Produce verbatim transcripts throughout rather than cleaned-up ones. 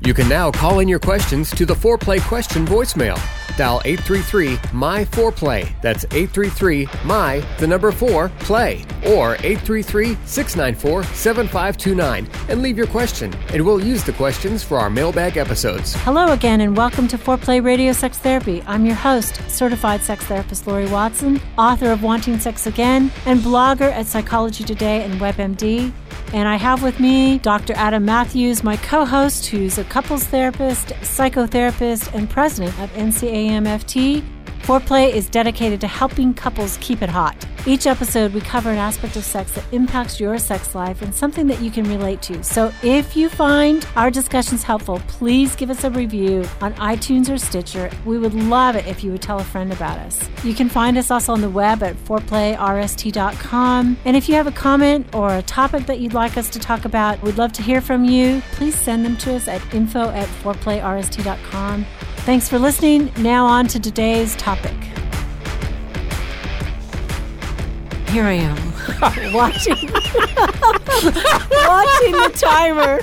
You can now call in your questions to the foreplay question voicemail. Dial eight three three, M Y four play. That's eight three three, M Y, the number four, play. Or eight three three, six nine four, seven five two nine and leave your question, and we'll use the questions for our mailbag episodes. Hello again, and welcome to Foreplay Radio Sex Therapy. I'm your host, certified sex therapist Lori Watson, author of Wanting Sex Again, and blogger at Psychology Today and WebMD. And I have with me Doctor Adam Matthews, my co-host, who's a couples therapist, psychotherapist, and president of N C A M F T. Foreplay is dedicated to helping couples keep it hot. Each episode, we cover an aspect of sex that impacts your sex life and something that you can relate to. So if you find our discussions helpful, please give us a review on iTunes or Stitcher. We would love it if you would tell a friend about us. You can find us also on the web at foreplay r s t dot com. And if you have a comment or a topic that you'd like us to talk about, we'd love to hear from you. Please send them to us at info at foreplay r s t dot com. Thanks for listening. Now on to today's topic. Here I am, watching, watching the timer.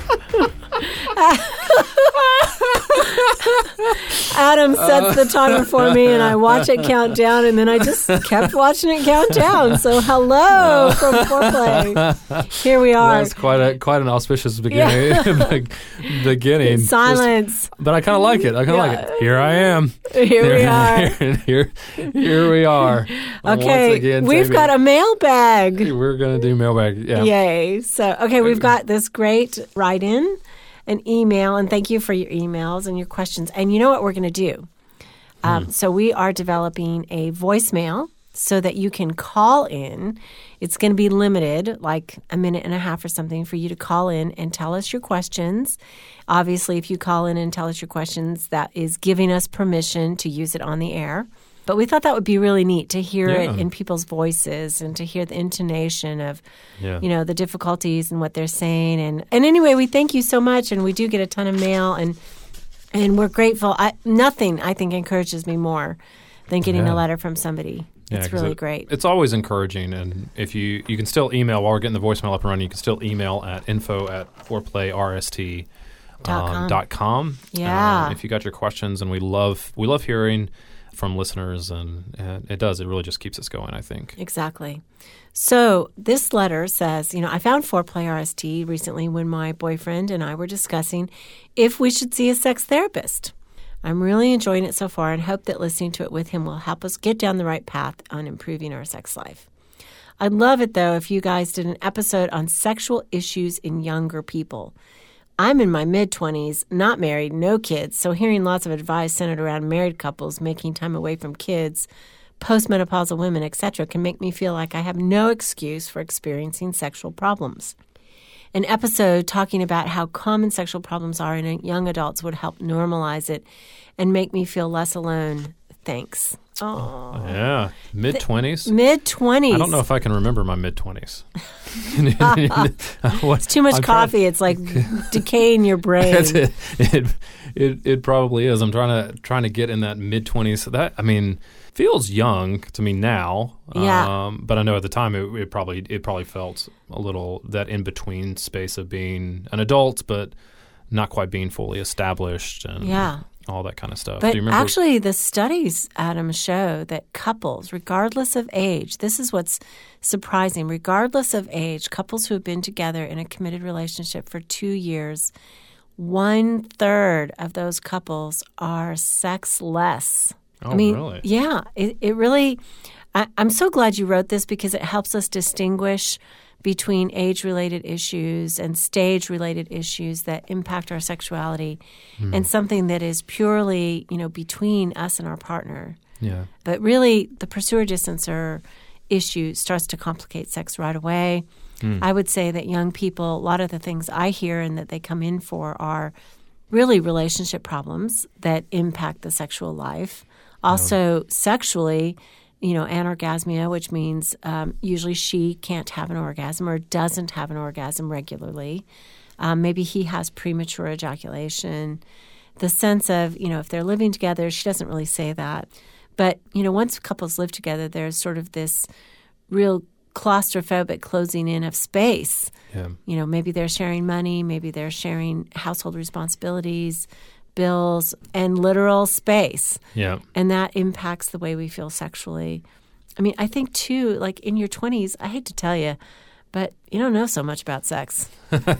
Adam sets the timer for me, and I watch it count down, and then I just kept watching it count down. So hello from Foreplay. Here we are. That's quite a quite an auspicious beginning. Yeah. beginning. Silence. Just, but I kind of like it. I kind of yeah. like it. Here I am. Here, here we are. Here, here, here we are. Okay, again, we've Tammy. got a mailbag. We're going to do mailbag. Yeah. Yay. So, okay, we've got this great write-in. An email, and thank you for your emails and your questions. And you know what we're going to do? Um, mm. So we are developing a voicemail so that you can call in. It's going to be limited, like a minute and a half or something, for you to call in and tell us your questions. Obviously, if you call in and tell us your questions, that is giving us permission to use it on the air. But we thought that would be really neat to hear yeah. it in people's voices and to hear the intonation of, yeah. you know, the difficulties and what they're saying. And, and anyway, we thank you so much, and we do get a ton of mail, and and we're grateful. I, nothing, I think, encourages me more than getting yeah. a letter from somebody. Yeah, it's really it, great. It's always encouraging, and if you you can still email while we're getting the voicemail up and running, you can still email at info at foreplay r s t dot com. Yeah. Uh, if you got your questions, and we love we love hearing from listeners, and, and it does. It really just keeps us going, I think. Exactly. So this letter says, you know, I found Foreplay R S T recently when my boyfriend and I were discussing if we should see a sex therapist. I'm really enjoying it so far and hope that listening to it with him will help us get down the right path on improving our sex life. I'd love it, though, if you guys did an episode on sexual issues in younger people. I'm in my mid-twenties, not married, no kids, so hearing lots of advice centered around married couples making time away from kids, postmenopausal women, et cetera, can make me feel like I have no excuse for experiencing sexual problems. An episode talking about how common sexual problems are in young adults would help normalize it and make me feel less alone. Thanks. Oh, yeah. Mid-twenties? The, mid-twenties. I don't know if I can remember my mid-twenties. It's too much I'm coffee. Trying, it's like decaying your brain. It, it, it, it probably is. I'm trying to trying to get in that mid-twenties. That, I mean, feels young to me now. Yeah. Um, but I know at the time it, it probably it probably felt a little that in-between space of being an adult but not quite being fully established. And yeah. all that kind of stuff. But Do you remember? Actually, the studies, Adam, show that couples, regardless of age, this is what's surprising, regardless of age, couples who have been together in a committed relationship for two years, one-third of those couples are sexless. Oh, I mean, really? Yeah. It, it really I, – I'm so glad you wrote this because it helps us distinguish between age-related issues and stage-related issues that impact our sexuality mm. and something that is purely, you know, between us and our partner. Yeah. But really, the pursuer-distancer issue starts to complicate sex right away. Mm. I would say that young people, a lot of the things I hear and that they come in for are really relationship problems that impact the sexual life. Also, yeah. sexually – you know, anorgasmia, which means um, usually she can't have an orgasm or doesn't have an orgasm regularly. Um, maybe he has premature ejaculation. The sense of, you know, if they're living together, she doesn't really say that. But, you know, once couples live together, there's sort of this real claustrophobic closing in of space. Yeah. You know, maybe they're sharing money, maybe they're sharing household responsibilities, bills, and literal space. Yeah. And that impacts the way we feel sexually. I mean, I think, too, like in your twenties, I hate to tell you, but you don't know so much about sex,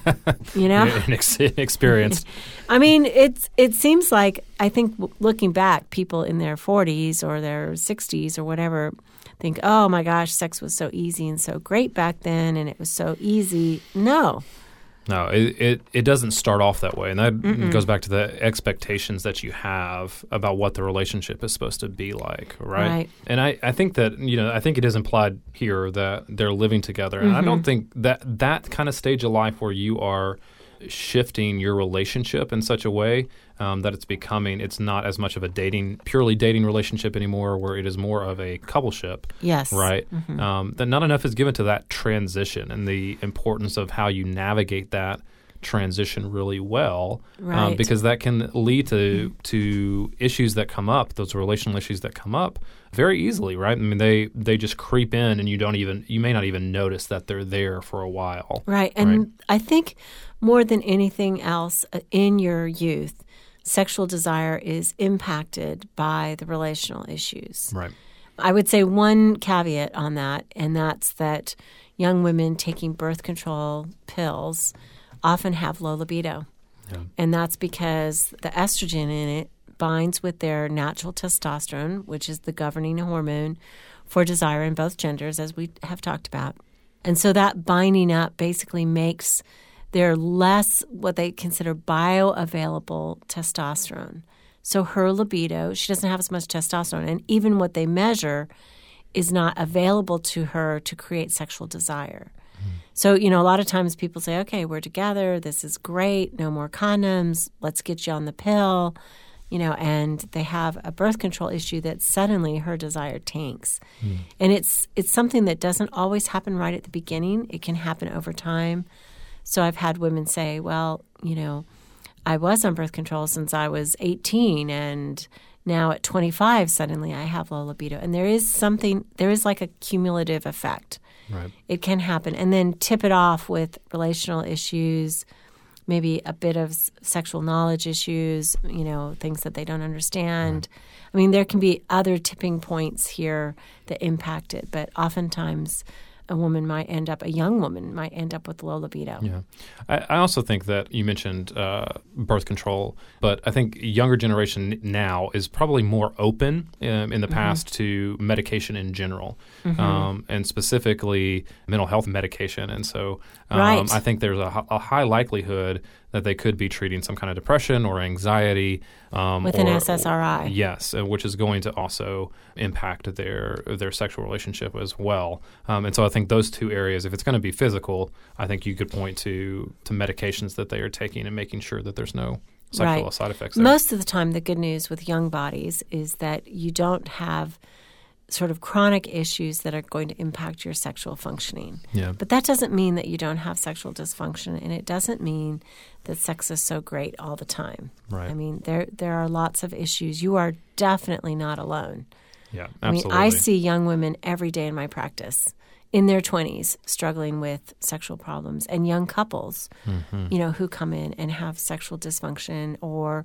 you know? Inexperienced. I mean, it's it seems like, I think looking back, people in their forties or their sixties or whatever think, oh, my gosh, sex was so easy and so great back then and it was so easy. No. No, it, it, it doesn't start off that way. And that Mm-mm. goes back to the expectations that you have about what the relationship is supposed to be like, right? Right. And I, I think that, you know, I think it is implied here that they're living together. And Mm-hmm. I don't think that that kind of stage of life where you are shifting your relationship in such a way um, that it's becoming, it's not as much of a dating, purely dating relationship anymore, where it is more of a coupleship. Yes. Right? Mm-hmm. Um, that not enough is given to that transition and the importance of how you navigate that transition really well, um, Right. because that can lead to to issues that come up, those relational issues that come up very easily, right? I mean, they they just creep in, and you don't even you may not even notice that they're there for a while. Right. And Right. I think more than anything else uh, in your youth, sexual desire is impacted by the relational issues. Right. I would say one caveat on that, and that's that young women taking birth control pills often have low libido. Yeah. And that's because the estrogen in it binds with their natural testosterone, which is the governing hormone for desire in both genders, as we have talked about. And so that binding up basically makes there less what they consider bioavailable testosterone. So her libido, she doesn't have as much testosterone, and even what they measure is not available to her to create sexual desire. So, you know, a lot of times people say, okay, we're together. This is great. No more condoms. Let's get you on the pill, you know, and they have a birth control issue that suddenly her desire tanks. Mm. And it's it's something that doesn't always happen right at the beginning. It can happen over time. So I've had women say, well, you know, I was on birth control since I was eighteen, and now at twenty-five, suddenly I have low libido. And there is something, there is like a cumulative effect. Right. It can happen. And then tip it off with relational issues, maybe a bit of s- sexual knowledge issues, you know, things that they don't understand. Right. I mean, there can be other tipping points here that impact it, but oftentimes a woman might end up, a young woman might end up with low libido. Yeah. I, I also think that you mentioned uh, birth control, but I think younger generation now is probably more open um, in the mm-hmm. past to medication in general, mm-hmm. um, and specifically mental health medication. And so um, right. I think there's a, a high likelihood that they could be treating some kind of depression or anxiety. Um, With or, an S S R I. Yes, uh, which is going to also impact their their sexual relationship as well. Um, and so I think those two areas, if it's going to be physical, I think you could point to, to medications that they are taking and making sure that there's no sexual right. side effects there. Most of the time, the good news with young bodies is that you don't have sort of chronic issues that are going to impact your sexual functioning. Yeah. But that doesn't mean that you don't have sexual dysfunction, and it doesn't mean that sex is so great all the time. Right. I mean, there there are lots of issues. You are definitely not alone. Yeah, I mean, absolutely. I see young women every day in my practice in their twenties struggling with sexual problems, and young couples, mm-hmm. you know, who come in and have sexual dysfunction or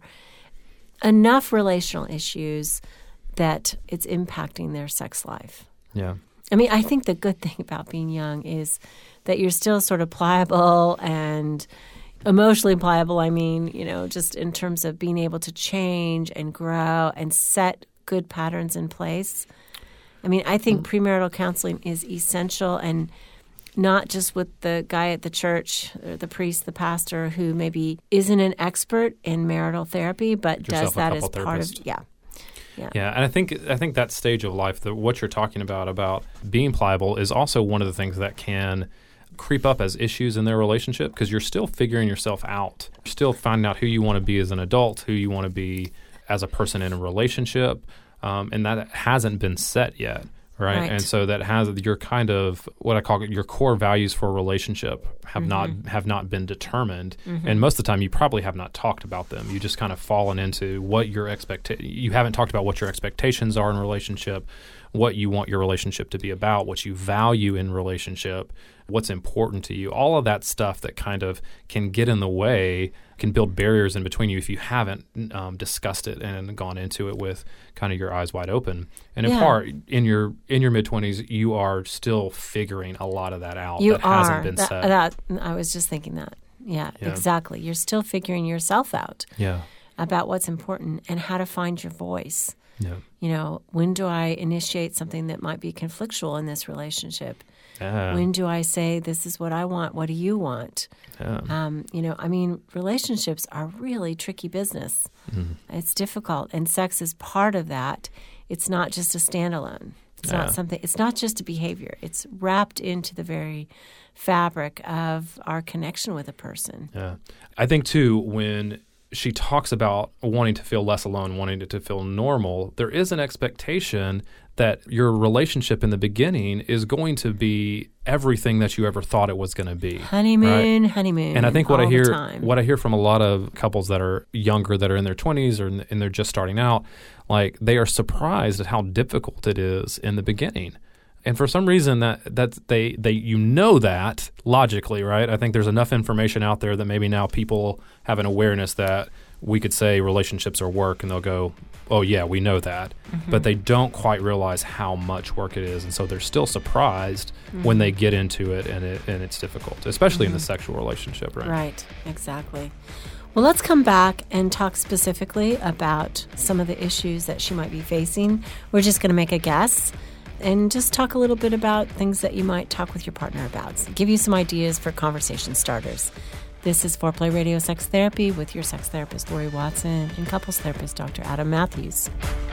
enough relational issues that it's impacting their sex life. Yeah. I mean, I think the good thing about being young is that you're still sort of pliable and emotionally pliable. I mean, you know, just in terms of being able to change and grow and set good patterns in place. I mean, I think mm-hmm. premarital counseling is essential, and not just with the guy at the church or the priest, the pastor, who maybe isn't an expert in marital therapy, but does that as part of, yeah. Yeah. yeah, and I think I think that stage of life, that what you're talking about, about being pliable, is also one of the things that can creep up as issues in their relationship, because you're still figuring yourself out. You're still finding out who you want to be as an adult, who you want to be as a person in a relationship, um, and that hasn't been set yet. Right? Right. And so that has your kind of what I call it, your core values for a relationship have mm-hmm. not have not been determined. Mm-hmm. And most of the time you probably have not talked about them. You just kind of fallen into what your expect you haven't talked about what your expectations are in a relationship, what you want your relationship to be about, what you value in relationship, what's important to you, all of that stuff that kind of can get in the way, can build barriers in between you if you haven't um, discussed it and gone into it with kind of your eyes wide open. And in Yeah. part, in your in your mid-twenties, you are still figuring a lot of that out You that are. hasn't been that, said. that I was just thinking that. Yeah, Yeah. exactly. You're still figuring yourself out yeah. about what's important and how to find your voice. Yeah. You know, when do I initiate something that might be conflictual in this relationship? Yeah. When do I say, this is what I want, what do you want? Yeah. Um, you know, I mean, relationships are really tricky business. Mhm. It's difficult, and sex is part of that. It's not just a standalone. It's Yeah. not something. It's not just a behavior. It's wrapped into the very fabric of our connection with a person. Yeah. I think, too, when she talks about wanting to feel less alone, wanting it to feel normal, there is an expectation that your relationship in the beginning is going to be everything that you ever thought it was going to be. Honeymoon, right? honeymoon. And I think what all I hear, the time. what I hear from a lot of couples that are younger, that are in their twenties or in, and they're just starting out, like they are surprised at how difficult it is in the beginning. And for some reason that that they they you know that logically, right? I think there's enough information out there that maybe now people have an awareness that we could say relationships are work, and they'll go, "Oh yeah, we know that," Mm-hmm. but they don't quite realize how much work it is, and so they're still surprised Mm-hmm. when they get into it, and it and it's difficult, especially in the sexual relationship, right? Right, exactly. Well, let's come back and talk specifically about some of the issues that she might be facing. We're just going to make a guess and just talk a little bit about things that you might talk with your partner about. Give you some ideas for conversation starters. This is Foreplay Radio Sex Therapy with your sex therapist, Lori Watson, and couples therapist, Doctor Adam Matthews.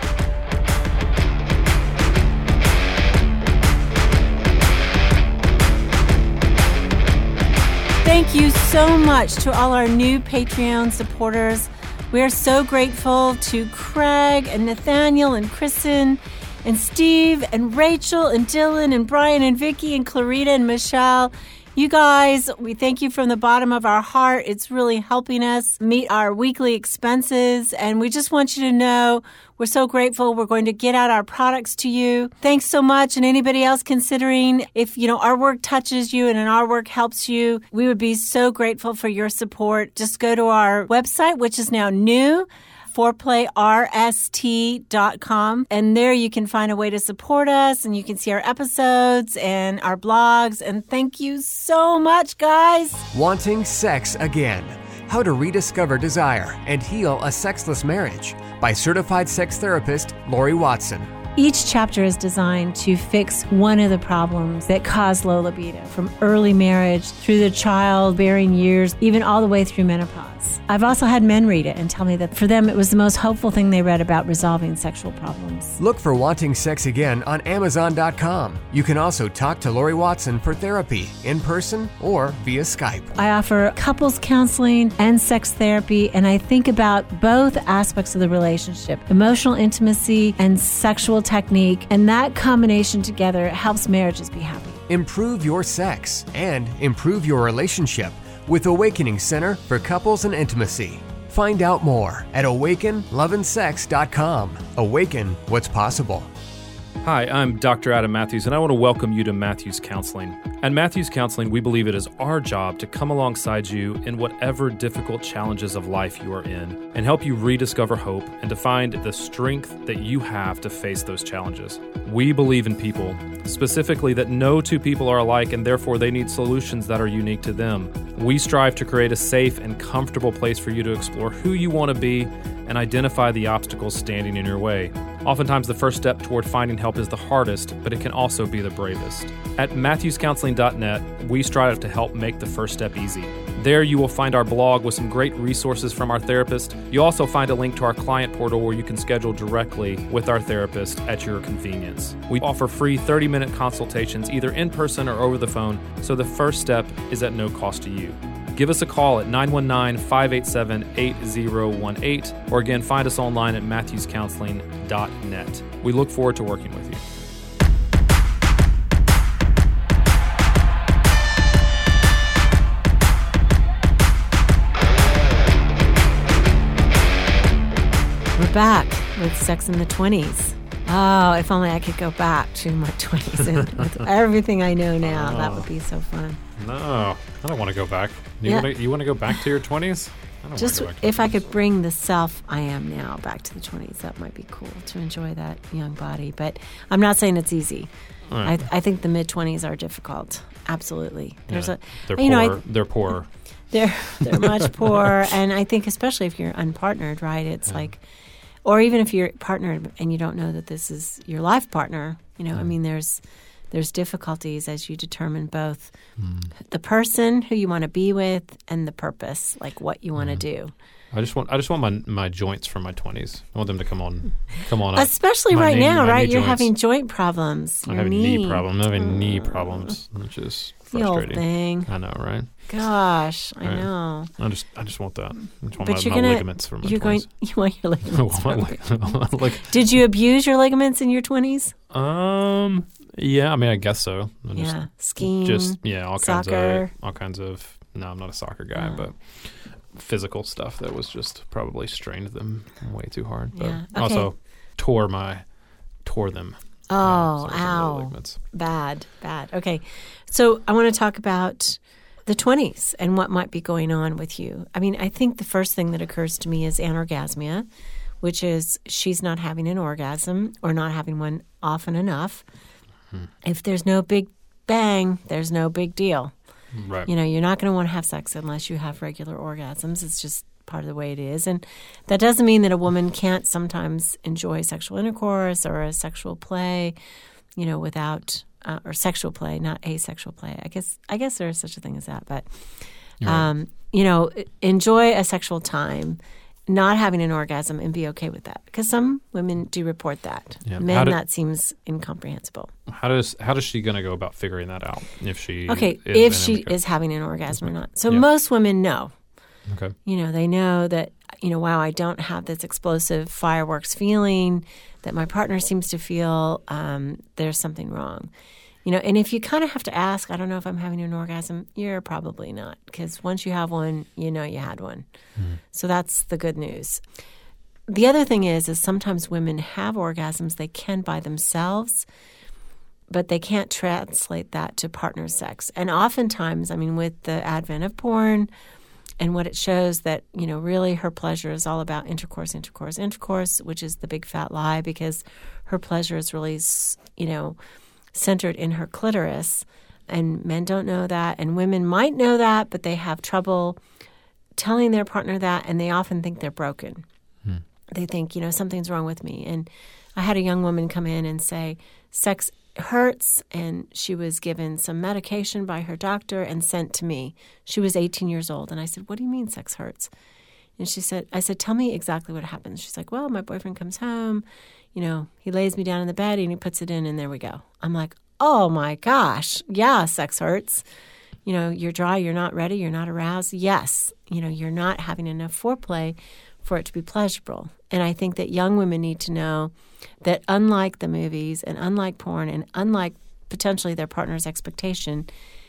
Thank you so much to all our new Patreon supporters. We are so grateful to Craig and Nathaniel and Kristen and Steve and Rachel and Dylan and Brian and Vicky and Clarita and Michelle. You guys, we thank you from the bottom of our heart. It's really helping us meet our weekly expenses. And we just want you to know we're so grateful. We're going to get out our products to you. Thanks so much. And anybody else considering, if you know our work touches you and our work helps you, we would be so grateful for your support. Just go to our website, which is now new, foreplay r s t dot com, and there you can find a way to support us, and you can see our episodes and our blogs. And thank you so much, guys. Wanting Sex Again. How to Rediscover Desire and Heal a Sexless Marriage by certified sex therapist Lori Watson. Each chapter is designed to fix one of the problems that cause low libido, from early marriage through the childbearing years, even all the way through menopause. I've also had men read it and tell me that for them it was the most hopeful thing they read about resolving sexual problems. Look for Wanting Sex Again on amazon dot com. You can also talk to Lori Watson for therapy in person or via Skype. I offer couples counseling and sex therapy, and I think about both aspects of the relationship, emotional intimacy and sexual technique, and that combination together helps marriages be happy. Improve your sex and improve your relationship with Awakening Center for Couples and Intimacy. Find out more at awaken love and sex dot com. Awaken what's possible. Hi, I'm Doctor Adam Matthews, and I want to welcome you to Matthews Counseling. At Matthews Counseling, we believe it is our job to come alongside you in whatever difficult challenges of life you are in and help you rediscover hope and to find the strength that you have to face those challenges. We believe in people, specifically that no two people are alike and therefore they need solutions that are unique to them. We strive to create a safe and comfortable place for you to explore who you want to be and identify the obstacles standing in your way. Oftentimes, the first step toward finding help is the hardest, but it can also be the bravest. At matthews counseling dot net, we strive to help make the first step easy. There you will find our blog with some great resources from our therapist. You'll also find a link to our client portal where you can schedule directly with our therapist at your convenience. We offer free thirty-minute consultations either in person or over the phone, so the first step is at no cost to you. Give us a call at nine one nine, five eight seven, eight zero one eight, or again, find us online at matthews counseling dot net. We look forward to working with you. We're back with Sex in the twenties. Oh, if only I could go back to my twenties and with everything I know now, oh. that would be so fun. No, I don't want to go back. You yeah. want to? You want to go back to your twenties? I don't Just want to go back to if my I could bring the self I am now back to the twenties, that might be cool to enjoy that young body. But I'm not saying it's easy. Right. I, I think the mid twenties are difficult. Absolutely. There's yeah. a they're you poor. Know, I, they're poor. They're they're much poorer, and I think especially if you're unpartnered, right? It's yeah. like, or even if you're partnered and you don't know that this is your life partner. You know, mm. I mean, there's there's difficulties as you determine both mm. the person who you want to be with and the purpose, like what you want to mm. do. I just want I just want my my joints from my twenties. I want them to come on, come on. Especially my right knee, now, right? You're joints. having joint problems. I'm Your having knee. knee problems. I'm having uh, knee problems, which is frustrating. The old thing. I know, right? Gosh, I right. know. I just I just want that. I just want but my, you're my gonna, ligaments from my you're twenties. Going, you want your ligaments. from like, Did you abuse your ligaments in your twenties? Um. Yeah. I mean, I guess so. I just, yeah. Skiing. Just yeah. All kinds soccer. of all kinds of. No, I'm not a soccer guy, oh. but. Physical stuff that was just probably strained them way too hard, but yeah. okay. also tore my tore them. Oh, uh, so ow! Bad, bad. Okay, so I want to talk about the twenties and what might be going on with you. I mean, I think the first thing that occurs to me is anorgasmia, which is she's not having an orgasm or not having one often enough. Hmm. If there's no big bang, there's no big deal. Right. You know, you're not going to want to have sex unless you have regular orgasms. It's just part of the way it is. And that doesn't mean that a woman can't sometimes enjoy sexual intercourse or a sexual play, you know, without uh, or sexual play, not asexual play. I guess I guess there is such a thing as that. But, um, right. you know, enjoy a sexual time, not having an orgasm, and be okay with that. Because some women do report that. Yeah. Men, do, that seems incomprehensible. How does how does she going to go about figuring that out if she okay is if she is having an orgasm or not? So yeah. most women know. Okay. You know, they know that, you know, wow, I don't have this explosive fireworks feeling that my partner seems to feel. Um, there's something wrong. You know, and if you kind of have to ask, I don't know if I'm having an orgasm, you're probably not, because once you have one, you know you had one. Mm. So that's the good news. The other thing is, is sometimes women have orgasms they can by themselves, but they can't translate that to partner sex. And oftentimes, I mean, with the advent of porn and what it shows that, you know, really her pleasure is all about intercourse, intercourse, intercourse, which is the big fat lie, because her pleasure is really, you know, centered in her clitoris, and men don't know that, and women might know that, but they have trouble telling their partner that, and they often think they're broken. Hmm. They think, you know, something's wrong with me. And I had a young woman come in and say, sex hurts, and she was given some medication by her doctor and sent to me. She was eighteen years old, and I said, what do you mean sex hurts? And she said, I said, tell me exactly what happens. She's like, well, my boyfriend comes home, you know, he lays me down in the bed and he puts it in, and there we go. I'm like, oh my gosh, yeah, sex hurts. You know, you're dry, you're not ready, you're not aroused. Yes, you know, you're not having enough foreplay for it to be pleasurable. And I think that young women need to know that unlike the movies and unlike porn and unlike potentially their partner's expectation,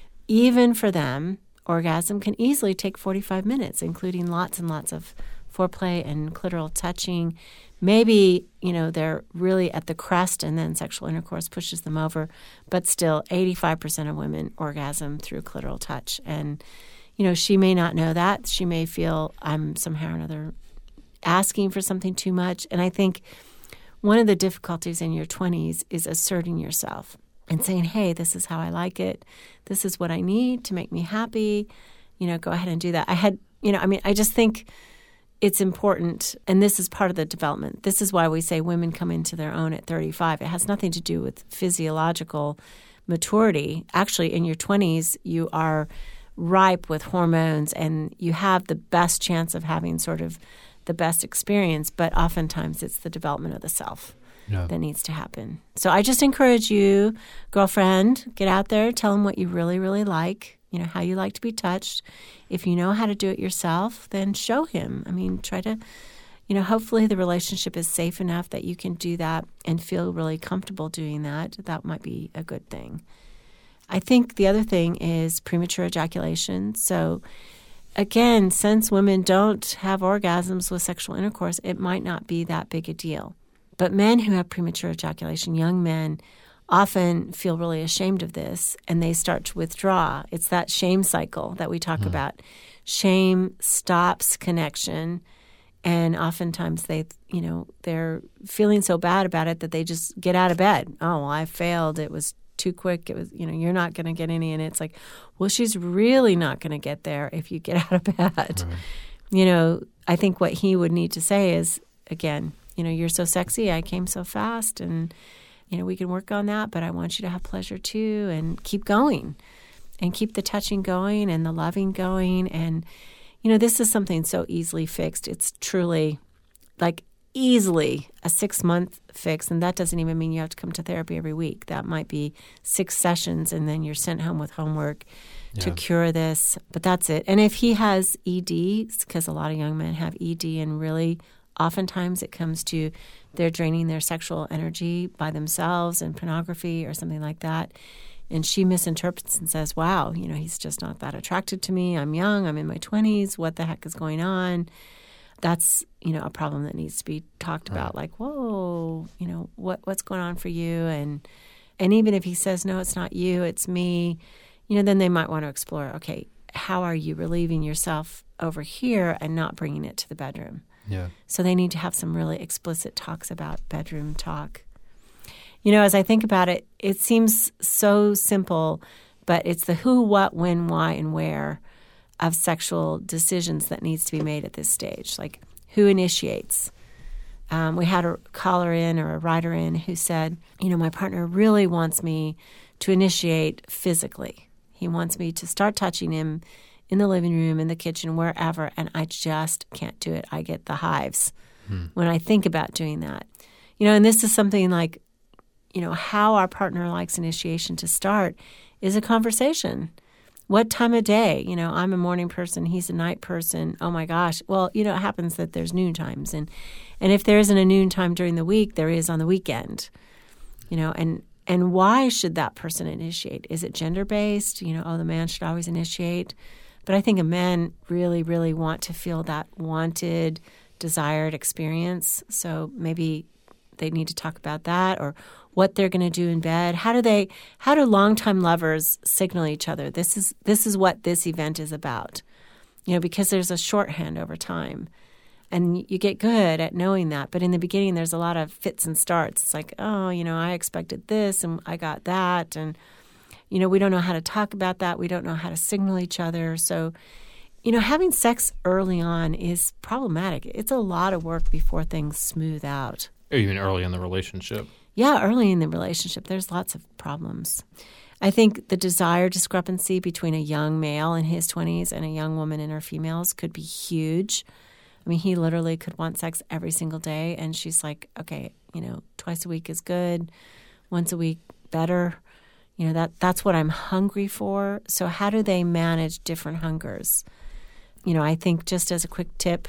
even for them, orgasm can easily take forty-five minutes, including lots and lots of foreplay and clitoral touching. Maybe, you know, they're really at the crest and then sexual intercourse pushes them over. But still, eighty-five percent of women orgasm through clitoral touch. And, you know, she may not know that. She may feel I'm somehow or another asking for something too much. And I think one of the difficulties in your twenties is asserting yourself and saying, hey, this is how I like it. This is what I need to make me happy. You know, go ahead and do that. I had, you know, I mean, I just think it's important, and this is part of the development. This is why we say women come into their own at thirty-five. It has nothing to do with physiological maturity. Actually, in your twenties, you are ripe with hormones, and you have the best chance of having sort of the best experience, but oftentimes it's the development of the self yeah. that needs to happen. So I just encourage you, girlfriend, get out there, tell them what you really, really like, you know, how you like to be touched. If you know how to do it yourself, then show him. I mean, try to, you know, hopefully the relationship is safe enough that you can do that and feel really comfortable doing that. That might be a good thing. I think the other thing is premature ejaculation. So again, since women don't have orgasms with sexual intercourse, it might not be that big a deal. But men who have premature ejaculation, young men, often feel really ashamed of this, and they start to withdraw. It's that shame cycle that we talk mm. about. Shame stops connection, and oftentimes they, you know, they're feeling so bad about it that they just get out of bed. Oh, well, I failed. It was too quick. It was, you know, you're not going to get any. And it's like, well, she's really not going to get there if you get out of bed. Right. You know, I think what he would need to say is, again, you know, you're so sexy. I came so fast, and you know, we can work on that, but I want you to have pleasure too, and keep going and keep the touching going and the loving going. And, you know, this is something so easily fixed. It's truly like easily a six-month fix, and that doesn't even mean you have to come to therapy every week. That might be six sessions, and then you're sent home with homework yeah. to cure this. But that's it. And if he has E D, because a lot of young men have E D, and really oftentimes it comes to they're draining their sexual energy by themselves in pornography or something like that. And she misinterprets and says, wow, you know, he's just not that attracted to me. I'm young. I'm in my twenties. What the heck is going on? That's, you know, a problem that needs to be talked right. about. Like, whoa, you know, what what's going on for you? And and even if he says, no, it's not you, it's me, you know, then they might want to explore, okay, how are you relieving yourself over here and not bringing it to the bedroom? Yeah. So they need to have some really explicit talks about bedroom talk. You know, as I think about it, it seems so simple, but it's the who, what, when, why, and where of sexual decisions that needs to be made at this stage. Like, who initiates? Um, we had a caller in or a writer in who said, you know, my partner really wants me to initiate physically. He wants me to start touching him in the living room, in the kitchen, wherever, and I just can't do it. I get the hives hmm. when I think about doing that. You know, and this is something like, you know, how our partner likes initiation to start is a conversation. What time of day? You know, I'm a morning person, he's a night person. Oh my gosh. Well, you know, it happens that there's noon times. And, and if there isn't a noon time during the week, there is on the weekend. You know, and and why should that person initiate? Is it gender-based? You know, oh, the man should always initiate. But I think men really, really want to feel that wanted, desired experience. So maybe they need to talk about that, or what they're going to do in bed. How do they? How do longtime lovers signal each other? This is this is what this event is about. You know, because there's a shorthand over time, and you get good at knowing that. But in the beginning, there's a lot of fits and starts. It's like, oh, you know, I expected this, and I got that, and you know, we don't know how to talk about that. We don't know how to signal each other. So, you know, having sex early on is problematic. It's a lot of work before things smooth out. Even early in the relationship. Yeah, early in the relationship, there's lots of problems. I think the desire discrepancy between a young male in his twenties and a young woman in her females could be huge. I mean, he literally could want sex every single day, and she's like, okay, you know, twice a week is good, once a week better. You know, that that's what I'm hungry for. So how do they manage different hungers? You know, I think just as a quick tip,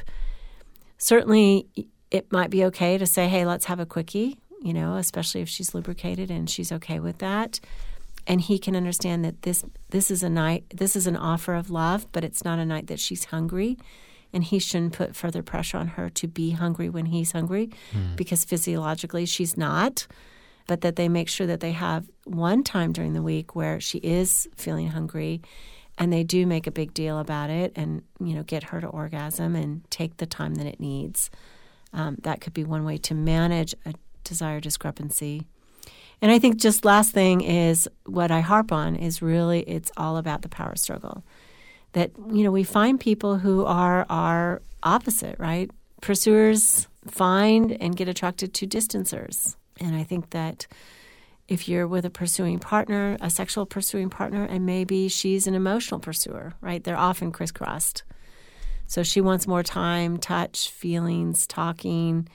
certainly it might be okay to say, hey, let's have a quickie, you know, especially if she's lubricated and she's okay with that. And he can understand that this this is a night, this is an offer of love, but it's not a night that she's hungry. And he shouldn't put further pressure on her to be hungry when he's hungry, mm. because physiologically she's not. But that they make sure that they have one time during the week where she is feeling hungry, and they do make a big deal about it, and, you know, get her to orgasm and take the time that it needs. Um, that could be one way to manage a desire discrepancy. And I think just last thing is what I harp on is really it's all about the power struggle. That, you know, we find people who are our opposite, right? Pursuers find and get attracted to distancers. And I think that if you're with a pursuing partner, a sexual pursuing partner, and maybe she's an emotional pursuer, right? They're often crisscrossed. So she wants more time, touch, feelings, talking,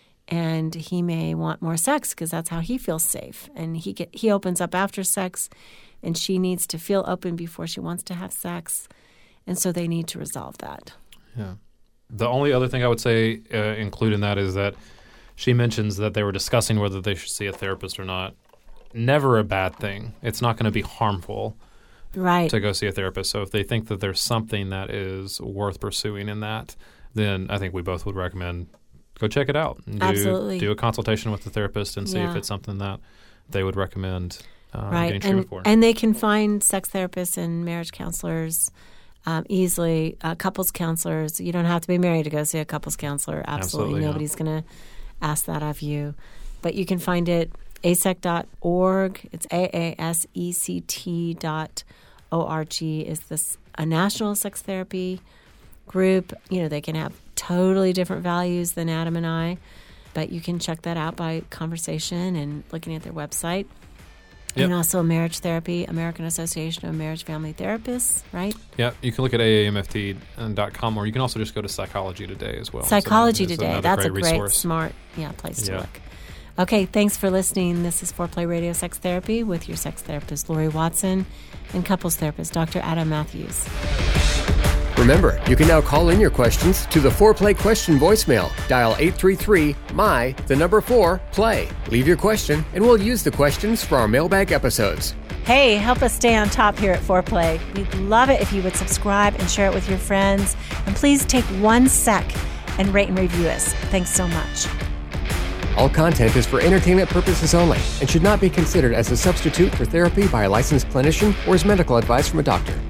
and he may want more sex because that's how he feels safe. And he get, he opens up after sex, and she needs to feel open before she wants to have sex. And so they need to resolve that. Yeah. The only other thing I would say uh, include in that is that she mentions that they were discussing whether they should see a therapist or not. Never a bad thing. It's not going to be harmful right. to go see a therapist. So if they think that there's something that is worth pursuing in that, then I think we both would recommend go check it out. Do, Absolutely. Do a consultation with the therapist and see Yeah. if it's something that they would recommend uh, right. getting treatment and, for. And they can find sex therapists and marriage counselors um, easily, uh, couples counselors. You don't have to be married to go see a couples counselor. Absolutely, Absolutely nobody's going to ask that of you. But you can find it A S E C dot org. It's A A S E C T dot O R G is this a national sex therapy group. You know, they can have totally different values than Adam and I, but you can check that out by conversation and looking at their website. Yep. And also marriage therapy, American Association of Marriage Family Therapists, right? Yeah, you can look at A A M F T dot com, or you can also just go to Psychology Today as well. Psychology so that Today. another That's great a great, resource. smart yeah, place to Yeah. look. Okay, thanks for listening. This is Foreplay Radio Sex Therapy with your sex therapist, Lori Watson, and couples therapist, Doctor Adam Matthews. Remember, you can now call in your questions to the Foreplay Question voicemail. Dial eight three three, M Y, the number four, play. Leave your question, and we'll use the questions for our mailbag episodes. Hey, help us stay on top here at Foreplay. We'd love it if you would subscribe and share it with your friends. And please take one sec and rate and review us. Thanks so much. All content is for entertainment purposes only and should not be considered as a substitute for therapy by a licensed clinician or as medical advice from a doctor.